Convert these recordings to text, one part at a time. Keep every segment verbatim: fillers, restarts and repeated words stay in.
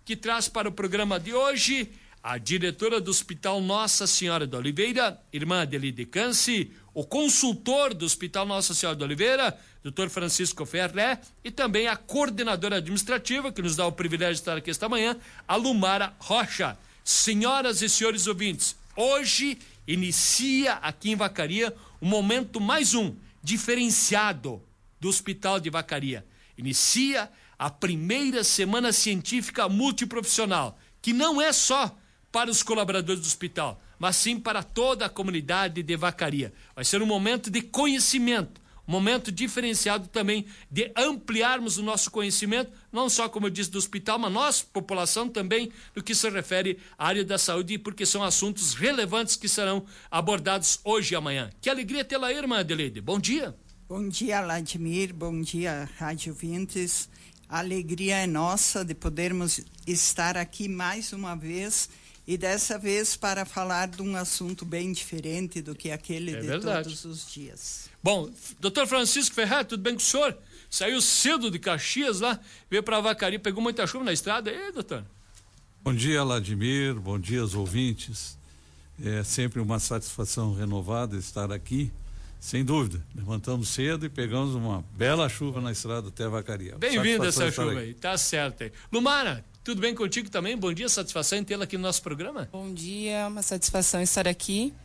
que traz para o programa de hoje a diretora do Hospital Nossa Senhora da Oliveira, irmã Adelide Canci, o consultor do Hospital Nossa Senhora da Oliveira, doutor Francisco Ferré, e também a coordenadora administrativa, que nos dá o privilégio de estar aqui esta manhã, a Lumara Rocha. Senhoras e senhores ouvintes, hoje inicia aqui em Vacaria um momento mais um, diferenciado do Hospital de Vacaria. Inicia a primeira semana científica multiprofissional, que não é só para os colaboradores do hospital, mas sim para toda a comunidade de Vacaria. Vai ser um momento de conhecimento, um momento diferenciado também de ampliarmos o nosso conhecimento, não só, como eu disse, do hospital, mas nós, população, também no que se refere à área da saúde, porque são assuntos relevantes que serão abordados hoje e amanhã. Que alegria tê-la aí, irmã Adelaide. Bom dia. Bom dia, Vladimir. Bom dia, Rádio Vintes. A alegria é nossa de podermos estar aqui mais uma vez, e dessa vez para falar de um assunto bem diferente do que aquele é de verdade. Todos os dias. Bom, doutor Francisco Ferreira, tudo bem com o senhor? Saiu cedo de Caxias lá, veio para Vacaria, pegou muita chuva na estrada, e aí, doutor? Bom dia, Vladimir, bom dia aos ouvintes. É sempre uma satisfação renovada estar aqui, sem dúvida. Levantamos cedo e pegamos uma bela chuva na estrada até Vacaria. Bem-vinda essa chuva aí, tá certo aí. Lumara, tudo bem contigo também? Bom dia, satisfação em tê-la aqui no nosso programa. Bom dia, uma satisfação estar aqui.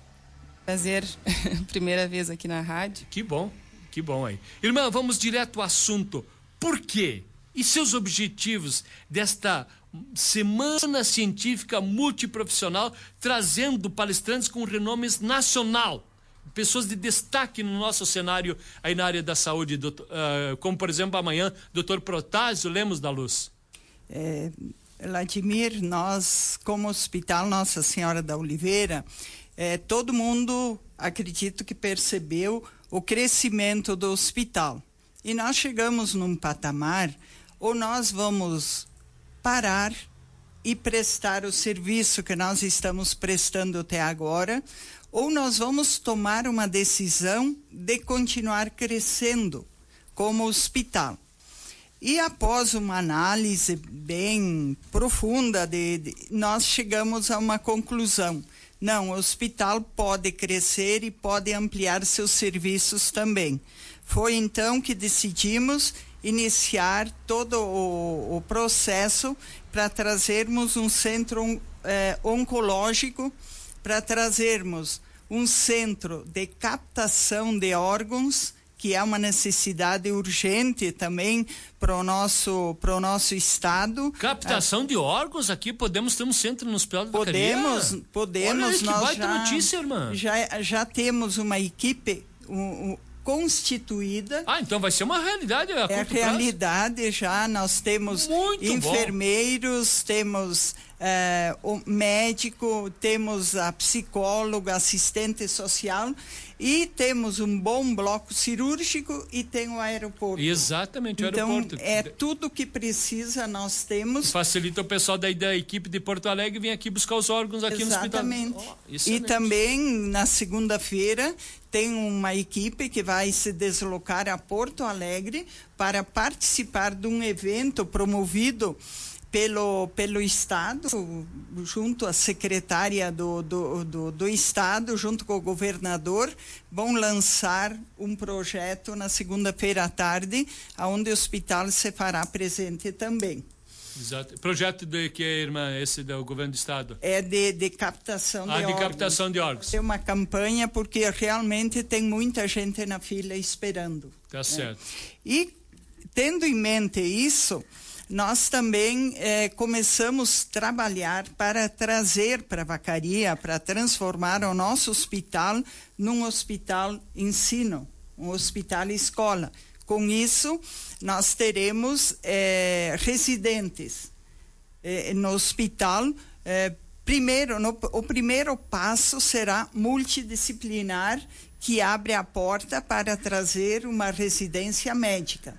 Prazer, primeira vez aqui na rádio. Que bom, que bom aí. Irmã, vamos direto ao assunto. Por quê? E seus objetivos desta Semana Científica Multiprofissional, trazendo palestrantes com renomes nacional, pessoas de destaque no nosso cenário aí na área da saúde, doutor, uh, como por exemplo amanhã, doutor Protásio Lemos da Luz. É, Vladimir, nós como Hospital Nossa Senhora da Oliveira, é, todo mundo, acredito que percebeu o crescimento do hospital, e nós chegamos num patamar ou nós vamos parar e prestar o serviço que nós estamos prestando até agora, ou nós vamos tomar uma decisão de continuar crescendo como hospital. E após uma análise bem profunda, de, de, nós chegamos a uma conclusão. Não, o hospital pode crescer e pode ampliar seus serviços também. Foi então que decidimos iniciar todo o, o processo para trazermos um centro eh, oncológico, para trazermos um centro de captação de órgãos, que é uma necessidade urgente também para o nosso, para o nosso estado. Captação ah, de órgãos aqui, podemos ter um centro no Hospital de Vacaria? Podemos, podemos. Olha aí, que nós baita já, notícia, irmã. Já, já temos uma equipe um, um, constituída. Ah, então vai ser uma realidade a É realidade prazo. Já, nós temos Muito enfermeiros, bom. temos é, o médico, temos a psicóloga, assistente social, e temos um bom bloco cirúrgico e tem o aeroporto. Exatamente, o então, aeroporto. É tudo que precisa, nós temos. Facilita o pessoal da, da equipe de Porto Alegre vir aqui buscar os órgãos aqui Exatamente. no hospital. Oh, e também, na segunda-feira, tem uma equipe que vai se deslocar a Porto Alegre para participar de um evento promovido pelo, pelo Estado, junto à secretária do, do, do, do Estado, junto com o governador, vão lançar um projeto na segunda-feira à tarde, onde o hospital se fará presente também. Exato. Projeto de que é, irmã, esse do governo do estado? É de, de captação ah, de, de órgãos. captação de órgãos. É uma campanha porque realmente tem muita gente na fila esperando. Tá certo. Né? E tendo em mente isso, nós também eh, começamos a trabalhar para trazer para Vacaria, para transformar o nosso hospital num hospital ensino, um hospital escola. Com isso, nós teremos eh, residentes eh, no hospital. Eh, primeiro, no, o primeiro passo será multidisciplinar, que abre a porta para trazer uma residência médica.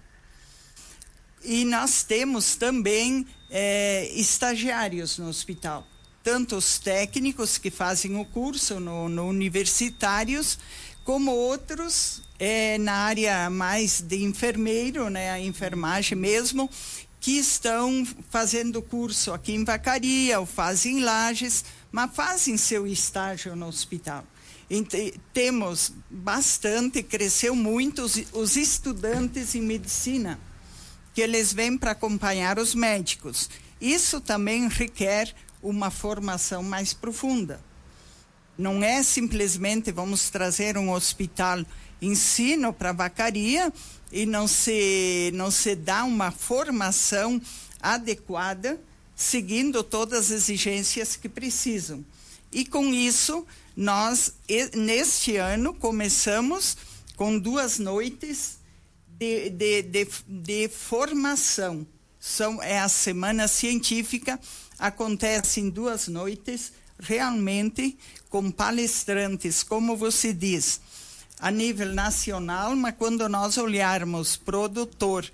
E nós temos também eh, estagiários no hospital, tanto os técnicos que fazem o curso no, no universitários, como outros é, na área mais de enfermeiro, né, a enfermagem mesmo, que estão fazendo curso aqui em Vacaria, ou fazem em Lages, mas fazem seu estágio no hospital. Ent- temos bastante, cresceu muito os, os estudantes em medicina, que eles vêm para acompanhar os médicos. Isso também requer uma formação mais profunda. Não é simplesmente vamos trazer um hospital ensino para Vacaria e não se, não se dá uma formação adequada, seguindo todas as exigências que precisam. E com isso, nós, neste ano, começamos com duas noites de, de, de, de formação. São, é a Semana Científica, acontece em duas noites, realmente com palestrantes, como você diz, a nível nacional, mas quando nós olharmos para o doutor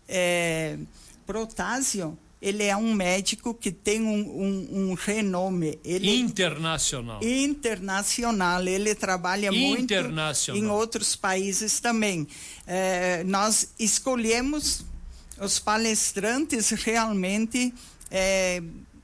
é, Protásio, ele é um médico que tem um, um, um renome. Ele internacional. Internacional. Ele trabalha muito em outros países também. É, nós escolhemos os palestrantes realmente é,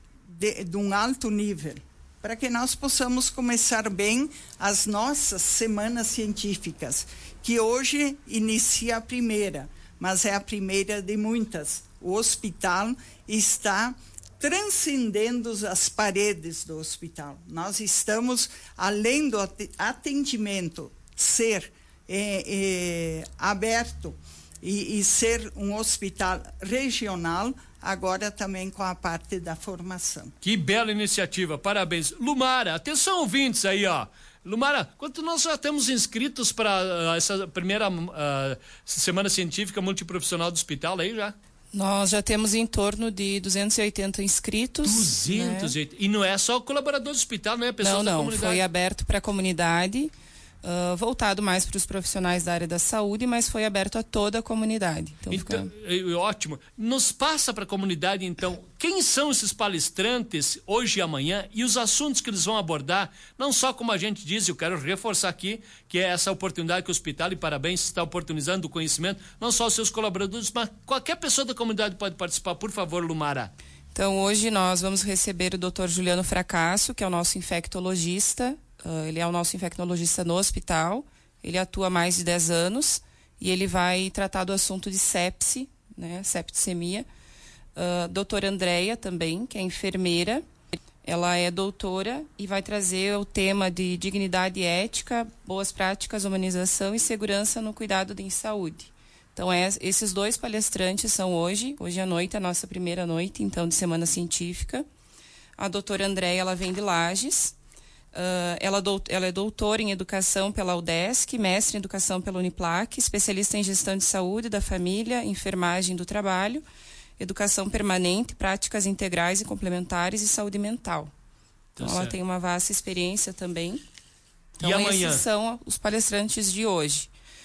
de, de um alto nível, para que nós possamos começar bem as nossas semanas científicas, que hoje inicia a primeira, mas é a primeira de muitas. O hospital está transcendendo as paredes do hospital. Nós estamos, além do atendimento ser é, é, aberto e, e ser um hospital regional, agora também com a parte da formação. Que bela iniciativa, parabéns. Lumara, atenção ouvintes aí, ó. Lumara, quanto nós já temos inscritos para uh, essa primeira uh, semana científica multiprofissional do hospital aí já? Nós já temos em torno de duzentos e oitenta inscritos. duzentos e oitenta. Né? E não é só colaborador do hospital, não é pessoas não, da não, comunidade? Foi aberto para a comunidade. Uh, voltado mais para os profissionais da área da saúde, mas foi aberto a toda a comunidade. Então, então fica... ótimo. Nos passa para a comunidade, então, quem são esses palestrantes hoje e amanhã e os assuntos que eles vão abordar, não só como a gente diz, eu quero reforçar aqui, que é essa oportunidade que o hospital, e parabéns, está oportunizando o conhecimento, não só os seus colaboradores, mas qualquer pessoa da comunidade pode participar. Por favor, Lumara. Então, hoje nós vamos receber o doutor Juliano Fracasso, que é o nosso infectologista. Uh, ele é o nosso infectologista no hospital, ele atua há mais de dez anos e ele vai tratar do assunto de sepse, né, septicemia. Uh, doutora Andréia também, que é enfermeira, ela é doutora e vai trazer o tema de dignidade ética, boas práticas, humanização e segurança no cuidado em saúde. Então, é, esses dois palestrantes são hoje, hoje à noite, a nossa primeira noite, então, de Semana Científica. A doutora Andréia, ela vem de Lages. Uh, ela, do, ela é doutora em educação pela UDESC, mestre em educação pela Uniplac, especialista em gestão de saúde da família, enfermagem do trabalho, educação permanente, práticas integrais e complementares e saúde mental. Então, tá ela certo. Tem uma vasta experiência também. Então, e amanhã? Esses são os palestrantes de hoje.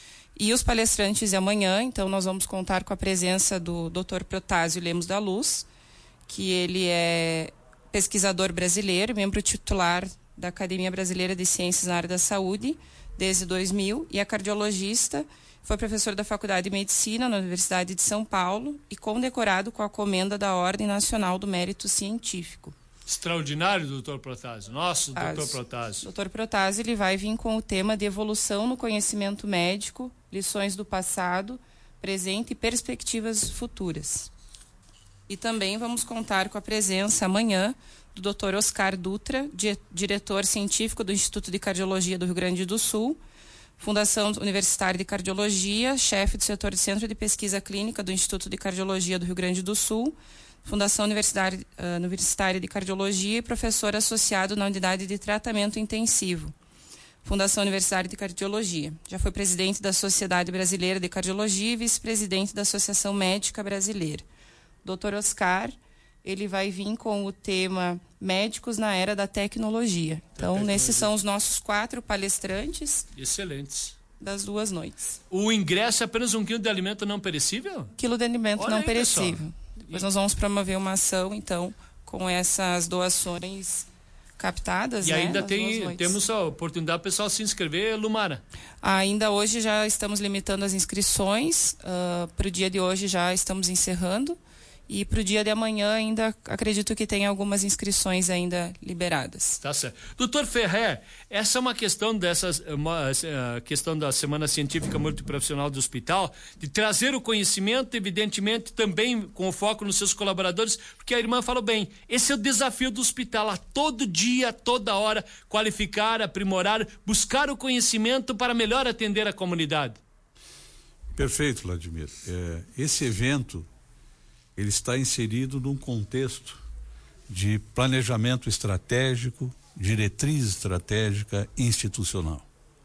E os palestrantes de amanhã, então, nós vamos contar com a presença do doutor Protásio Lemos da Luz, que ele é pesquisador brasileiro, membro titular da Academia Brasileira de Ciências na área da saúde, desde dois mil, e é cardiologista, foi professor da Faculdade de Medicina na Universidade de São Paulo e condecorado com a Comenda da Ordem Nacional do Mérito Científico. Extraordinário, doutor Protásio. Nossa, doutor Protásio. doutor Protásio, ele vai vir com o tema de evolução no conhecimento médico, lições do passado, presente e perspectivas futuras. E também vamos contar com a presença amanhã do doutor Oscar Dutra, di- diretor científico do Instituto de Cardiologia do Rio Grande do Sul, Fundação Universitária de Cardiologia, chefe do setor de Centro de Pesquisa Clínica do Instituto de Cardiologia do Rio Grande do Sul, Fundação Universitária, uh, Universitária de Cardiologia e professor associado na Unidade de Tratamento Intensivo, Fundação Universitária de Cardiologia. Já foi presidente da Sociedade Brasileira de Cardiologia e vice-presidente da Associação Médica Brasileira. doutor Oscar, ele vai vir com o tema Médicos na Era da Tecnologia. Então, nesses são os nossos quatro palestrantes. Excelentes. Das duas noites. O ingresso é apenas um quilo de alimento não perecível? Quilo de alimento Olha não aí, perecível. pessoal. Depois nós vamos promover uma ação, então, com essas doações captadas, e né, ainda nas tem, duas noites. temos a oportunidade do pessoal se inscrever, Lumara. Ainda hoje já estamos limitando as inscrições. Uh, para o dia de hoje já estamos encerrando. E para o dia de amanhã ainda acredito que tem algumas inscrições ainda liberadas. Tá certo. Doutor Ferrer, essa é uma questão dessas, uma, uh, questão da Semana Científica Multiprofissional do Hospital, de trazer o conhecimento, evidentemente, também com o foco nos seus colaboradores, porque a irmã falou bem, esse é o desafio do hospital, a todo dia, toda hora, qualificar, aprimorar, buscar o conhecimento para melhor atender a comunidade. Perfeito, Vladimir. É, esse evento ele está inserido num contexto de planejamento estratégico, diretriz estratégica institucional.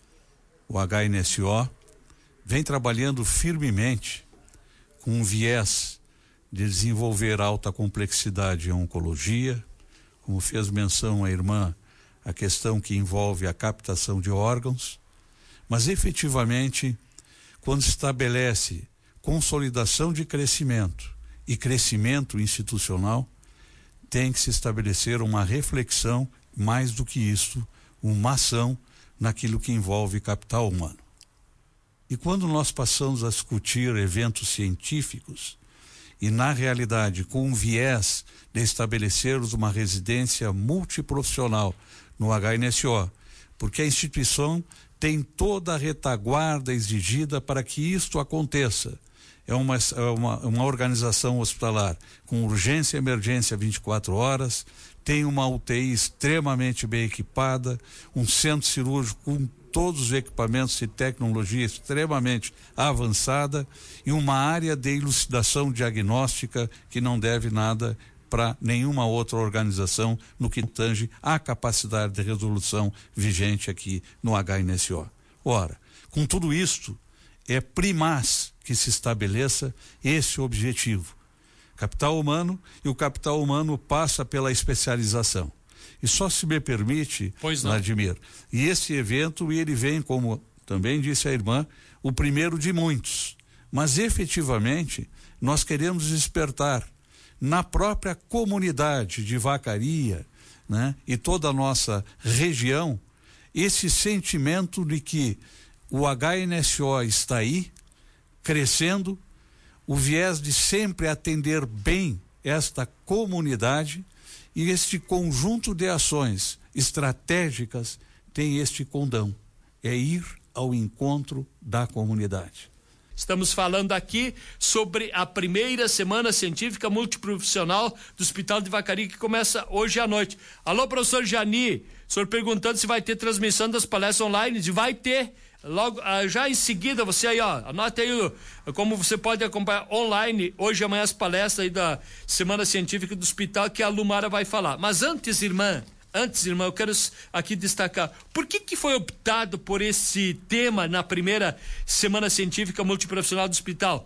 O H N S O vem trabalhando firmemente com um viés de desenvolver alta complexidade em oncologia, como fez menção a irmã, a questão que envolve a captação de órgãos, mas efetivamente, quando estabelece consolidação de crescimento e crescimento institucional, tem que se estabelecer uma reflexão, mais do que isso, uma ação naquilo que envolve capital humano. E quando nós passamos a discutir eventos científicos, e na realidade com um viés de estabelecermos uma residência multiprofissional no H N S O, porque a instituição tem toda a retaguarda exigida para que isto aconteça. É uma, uma, uma organização hospitalar com urgência e emergência vinte e quatro horas, tem uma U T I extremamente bem equipada, um centro cirúrgico com todos os equipamentos e tecnologia extremamente avançada e uma área de elucidação diagnóstica que não deve nada para nenhuma outra organização no que tange à capacidade de resolução vigente aqui no H N S O. Ora, com tudo isto, é primaz que se estabeleça esse objetivo. Capital humano, e o capital humano passa pela especialização. E só se me permite, Vladimir, e esse evento, ele vem, como também disse a irmã, o primeiro de muitos. Mas efetivamente, nós queremos despertar na própria comunidade de Vacaria, né, e toda a nossa região, esse sentimento de que o H N S O está aí, crescendo, o viés de sempre atender bem esta comunidade e este conjunto de ações estratégicas tem este condão, é ir ao encontro da comunidade. Estamos falando aqui sobre a primeira Semana Científica Multiprofissional do Hospital de Vacaria, que começa hoje à noite. Alô, professor Jani, o senhor perguntando se vai ter transmissão das palestras online, e vai ter. Logo, já em seguida, você aí, ó, anota aí como você pode acompanhar online, hoje e amanhã, as palestras aí da Semana Científica do Hospital, que a Lumara vai falar. Mas antes, irmã, antes, irmã, eu quero aqui destacar, por que que foi optado por esse tema na primeira Semana Científica Multiprofissional do Hospital?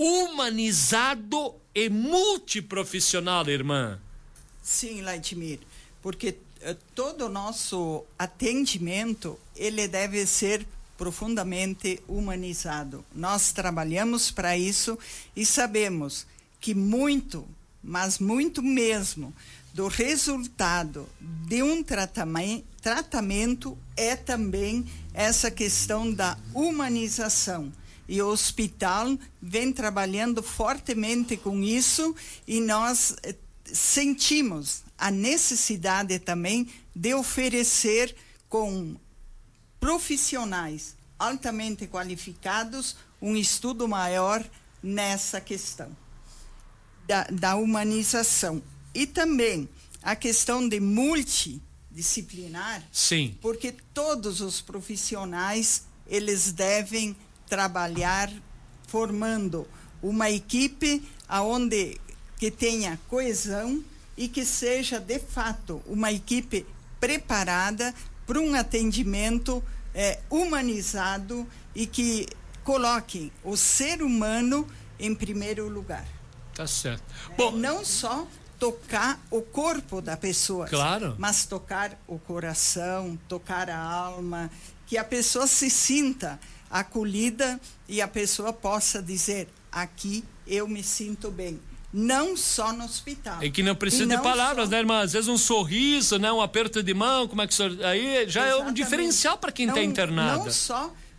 Humanizado e multiprofissional, irmã. Sim, Vladimir, porque uh, todo o nosso atendimento, ele deve ser profundamente humanizado. Nós trabalhamos para isso e sabemos que muito, mas muito mesmo, do resultado de um tratamento, tratamento é também essa questão da humanização. E o hospital vem trabalhando fortemente com isso e nós eh, sentimos a necessidade também de oferecer com profissionais altamente qualificados um estudo maior nessa questão da, da humanização. E também a questão de multidisciplinar, sim, porque todos os profissionais, eles devem trabalhar formando uma equipe aonde que tenha coesão e que seja, de fato, uma equipe preparada para um atendimento é, humanizado e que coloque o ser humano em primeiro lugar. Tá certo. É, Bom, não só tocar o corpo da pessoa, claro, mas tocar o coração, tocar a alma, que a pessoa se sinta acolhida e a pessoa possa dizer, aqui eu me sinto bem. Não só no hospital. É que não precisa não de palavras, só... né, irmã? Às vezes um sorriso, né, um aperto de mão, como é que o senhor... Aí já Exatamente. É um diferencial para quem está internado. Não só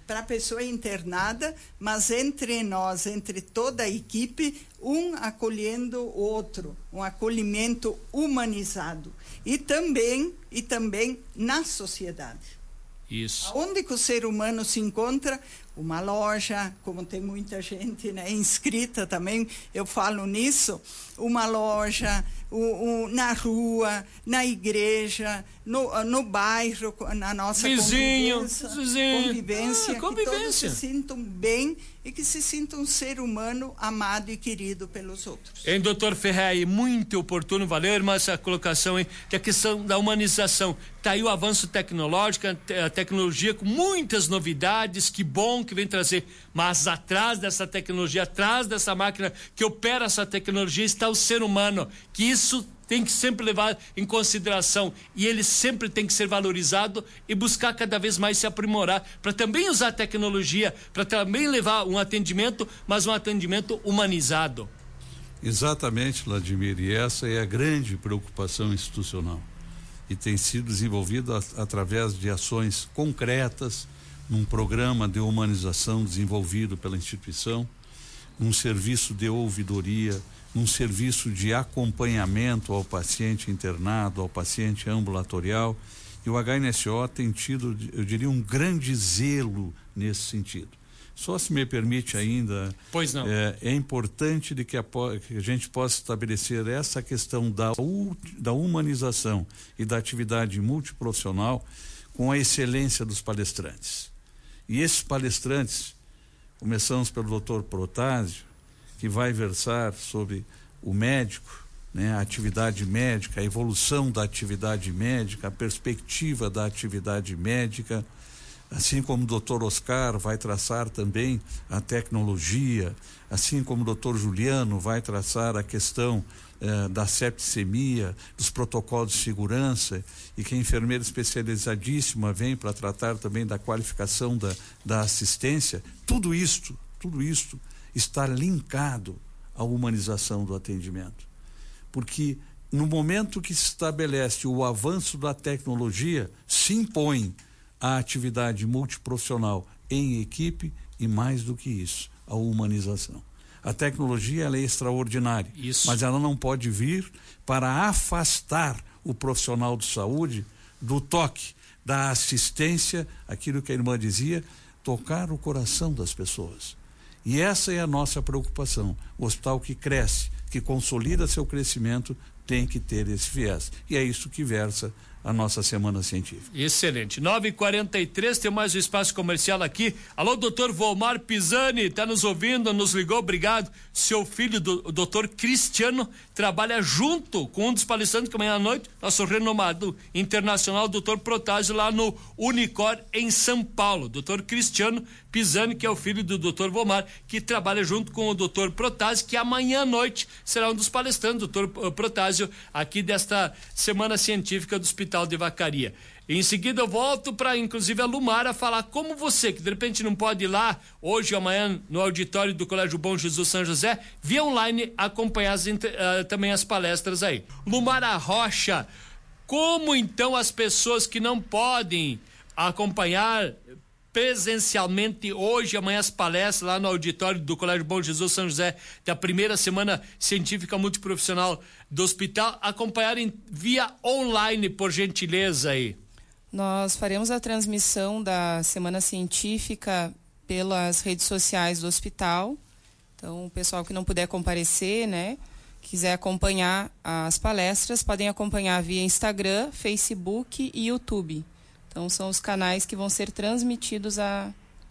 para a pessoa internada, mas entre nós, entre toda a equipe, um acolhendo o outro, um acolhimento humanizado. E também, e também na sociedade. Isso. Onde que o ser humano se encontra? Uma loja, como tem muita gente, né, inscrita também, eu falo nisso, uma loja, o, o, na rua, na igreja, no, no bairro, na nossa vizinho, convivência, vizinho. convivência, Ah, convivência. que todos se sintam bem e que se sintam um ser humano amado e querido pelos outros. Hein, doutor Ferrari, muito oportuno, valeu, irmã, essa colocação, hein, que a questão da humanização, tá aí o avanço tecnológico, a tecnologia com muitas novidades, que bom que vem trazer, mas atrás dessa tecnologia, atrás dessa máquina que opera essa tecnologia está o ser humano, que isso tem que sempre levar em consideração e ele sempre tem que ser valorizado e buscar cada vez mais se aprimorar para também usar a tecnologia, para também levar um atendimento, mas um atendimento humanizado. Exatamente, Vladimir, e essa é a grande preocupação institucional e tem sido desenvolvida através de ações concretas num programa de humanização desenvolvido pela instituição, num serviço de ouvidoria, num serviço de acompanhamento ao paciente internado, ao paciente ambulatorial, e o H N S O tem tido, eu diria, um grande zelo nesse sentido. Só se me permite ainda, pois não. É, é importante de que a, que a gente possa estabelecer essa questão da, da humanização e da atividade multiprofissional com a excelência dos palestrantes. E esses palestrantes, começamos pelo doutor Protásio, que vai versar sobre o médico, né, a atividade médica, a evolução da atividade médica, a perspectiva da atividade médica, assim como o doutor Oscar vai traçar também a tecnologia, assim como o doutor Juliano vai traçar a questão eh, da septicemia, dos protocolos de segurança, e que a enfermeira especializadíssima vem para tratar também da qualificação da, da assistência. Tudo isto, tudo isto está linkado à humanização do atendimento. Porque no momento que se estabelece o avanço da tecnologia, se impõe a atividade multiprofissional em equipe e, mais do que isso, a humanização. A tecnologia ela é extraordinária, isso. Mas ela não pode vir para afastar o profissional de saúde do toque, da assistência, aquilo que a irmã dizia, tocar o coração das pessoas. E essa é a nossa preocupação. O hospital que cresce, que consolida seu crescimento, tem que ter esse viés. E é isso que versa a nossa Semana Científica. Excelente. nove e quarenta e três, tem mais um espaço comercial aqui. Alô, doutor Volmar Pisani, tá nos ouvindo, nos ligou, obrigado. Seu filho, do, o doutor Cristiano, trabalha junto com um dos palestrantes que amanhã à noite, nosso renomado internacional, doutor Protásio, lá no Unicor, em São Paulo. doutor Cristiano Pisani, que é o filho do doutor Volmar, que trabalha junto com o doutor Protásio, que amanhã à noite será um dos palestrantes, doutor Protásio, aqui desta Semana Científica do Hospital de Vacaria. Em seguida eu volto para inclusive a Lumara falar como você, que de repente não pode ir lá hoje ou amanhã no auditório do Colégio Bom Jesus São José, via online acompanhar as, uh, também as palestras aí. Lumara Rocha, como então as pessoas que não podem acompanhar presencialmente hoje, amanhã as palestras lá no auditório do Colégio Bom Jesus São José, da primeira Semana Científica Multiprofissional do hospital, acompanharem via online, por gentileza aí. Nós faremos a transmissão da Semana Científica pelas redes sociais do hospital. Então, o pessoal que não puder comparecer, né, quiser acompanhar as palestras, podem acompanhar via Instagram, Facebook e YouTube. Então, são os canais que vão ser transmitidos a,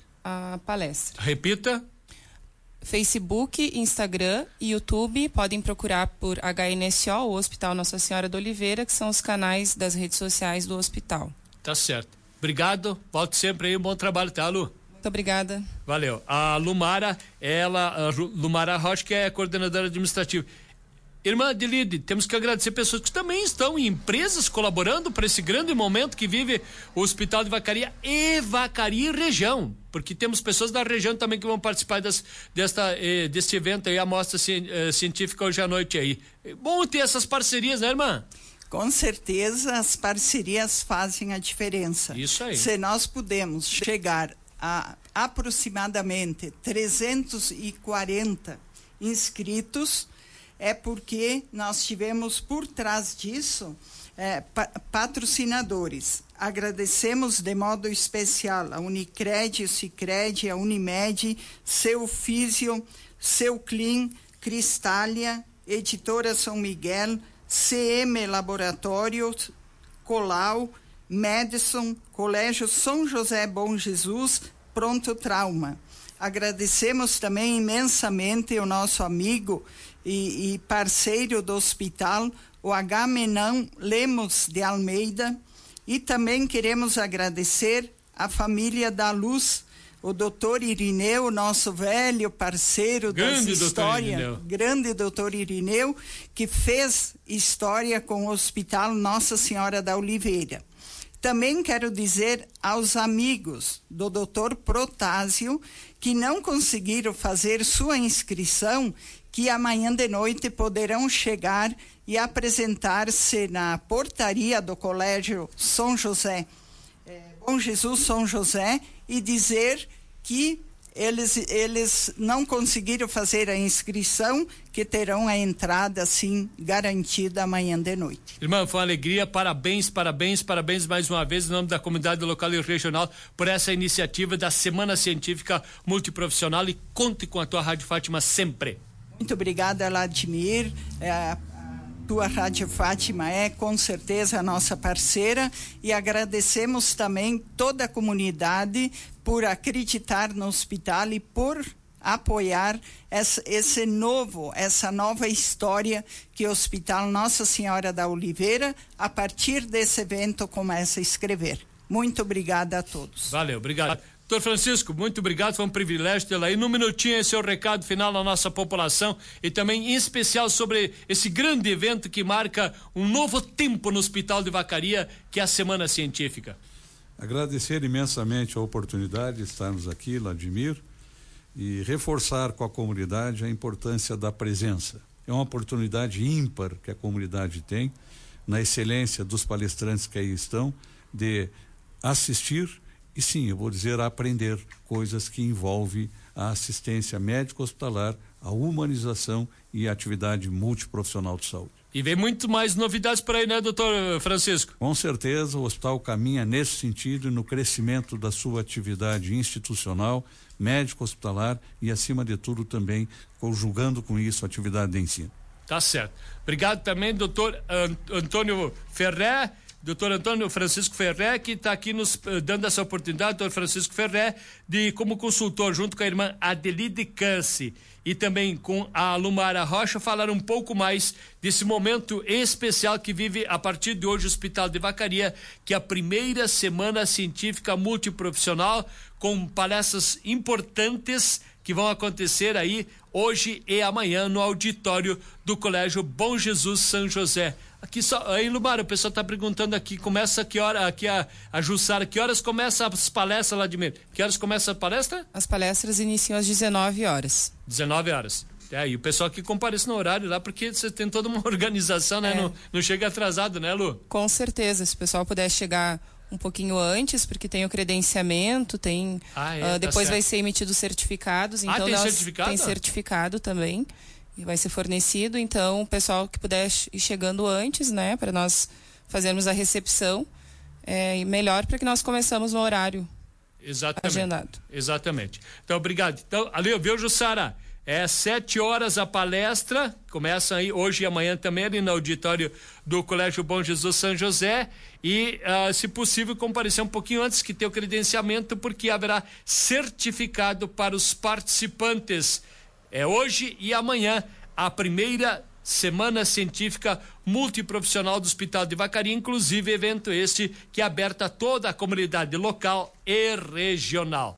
a palestra. Repita. Facebook, Instagram e YouTube. Podem procurar por H N S O, o Hospital Nossa Senhora de Oliveira, que são os canais das redes sociais do hospital. Tá certo. Obrigado. Volte sempre aí. Um bom trabalho, tá, Lu? Muito obrigada. Valeu. A Lumara, ela, a Lumara Rocha, que é a coordenadora administrativa. Irmã Adelide, temos que agradecer pessoas que também estão em empresas colaborando para esse grande momento que vive o Hospital de Vacaria e Vacaria e região, porque temos pessoas da região também que vão participar das, desta, eh, deste evento aí, a mostra ci, eh, científica hoje à noite aí. Bom ter essas parcerias, né, irmã? Com certeza as parcerias fazem a diferença. Isso aí. Se nós pudermos chegar a, aproximadamente trezentos e quarenta inscritos, é porque nós tivemos por trás disso é, pa, patrocinadores. Agradecemos de modo especial a Unicred, o Sicredi, a Unimed, Seu Físio, Seu Clean, Cristália, Editora São Miguel, C M Laboratórios, Colau, Madison, Colégio São José Bom Jesus, Pronto Trauma. Agradecemos também imensamente o nosso amigo e, e parceiro do hospital, o Agamenão Lemos de Almeida, e também queremos agradecer a família da Luz, o doutor Irineu, nosso velho parceiro das histórias, grande doutor Irineu, que fez história com o Hospital Nossa Senhora da Oliveira. Também quero dizer aos amigos do doutor Protásio, que não conseguiram fazer sua inscrição, que amanhã de noite poderão chegar e apresentar-se na portaria do Colégio São José, é, Bom Jesus São José, e dizer que eles, eles não conseguiram fazer a inscrição, que terão a entrada, sim, garantida amanhã de noite. Irmã, foi uma alegria, parabéns, parabéns, parabéns mais uma vez em nome da comunidade local e regional por essa iniciativa da Semana Científica Multiprofissional, e conte com a tua Rádio Fátima sempre. Muito obrigada, Vladimir. É, tua Rádio Fátima é com certeza a nossa parceira, e agradecemos também toda a comunidade por acreditar no hospital e por apoiar essa, esse novo, essa nova história que o Hospital Nossa Senhora da Oliveira, a partir desse evento, começa a escrever. Muito obrigada a todos. Valeu, obrigado. Doutor Francisco, muito obrigado, foi um privilégio tê-lo aí. Num minutinho, esse é o recado final da nossa população, e também em especial sobre esse grande evento que marca um novo tempo no Hospital de Vacaria, que é a Semana Científica. Agradecer imensamente a oportunidade de estarmos aqui, Vladimir, e reforçar com a comunidade a importância da presença. É uma oportunidade ímpar que a comunidade tem, na excelência dos palestrantes que aí estão, de assistir e, sim, eu vou dizer, aprender coisas que envolvem a assistência médico-hospitalar, a humanização e a atividade multiprofissional de saúde. E vem muito mais novidades por aí, né, doutor Francisco? Com certeza, o hospital caminha nesse sentido e no crescimento da sua atividade institucional, médico-hospitalar e, acima de tudo, também conjugando com isso a atividade de ensino. Tá certo. Obrigado também, doutor Antônio Ferré, doutor Antônio Francisco Ferré, que está aqui nos uh, dando essa oportunidade, doutor Francisco Ferré, de como consultor, junto com a irmã Adelide Canse e também com a Lumara Rocha, falar um pouco mais desse momento especial que vive a partir de hoje o Hospital de Vacaria, que é a primeira Semana Científica Multiprofissional, com palestras importantes que vão acontecer aí hoje e amanhã no auditório do Colégio Bom Jesus São José. Aqui só, aí Lumara, o pessoal está perguntando aqui, começa que hora, aqui a, a Jussara, que horas começa as palestras lá de meio? Que horas começa a palestra? As palestras iniciam às dezenove horas. dezenove horas. É, e o pessoal que comparece no horário lá, porque você tem toda uma organização, né? É. Não, não chega atrasado, né, Lu? Com certeza, se o pessoal puder chegar um pouquinho antes, porque tem o credenciamento, tem ah, é, uh, depois tá vai ser emitido certificados, então ah, tem nós, certificado? Tem certificado também e vai ser fornecido, então o pessoal que puder ir chegando antes, né, para nós fazermos a recepção, é melhor, para que nós começamos no horário Exatamente. agendado. Exatamente. Então, obrigado. Então, ali, viu, Jussara? É sete horas a palestra, começa aí hoje e amanhã também ali no auditório do Colégio Bom Jesus São José, e uh, se possível comparecer um pouquinho antes, que tem o credenciamento, porque haverá certificado para os participantes. É hoje e amanhã a primeira Semana Científica Multiprofissional do Hospital de Vacaria, inclusive evento este que é aberto a toda a comunidade local e regional.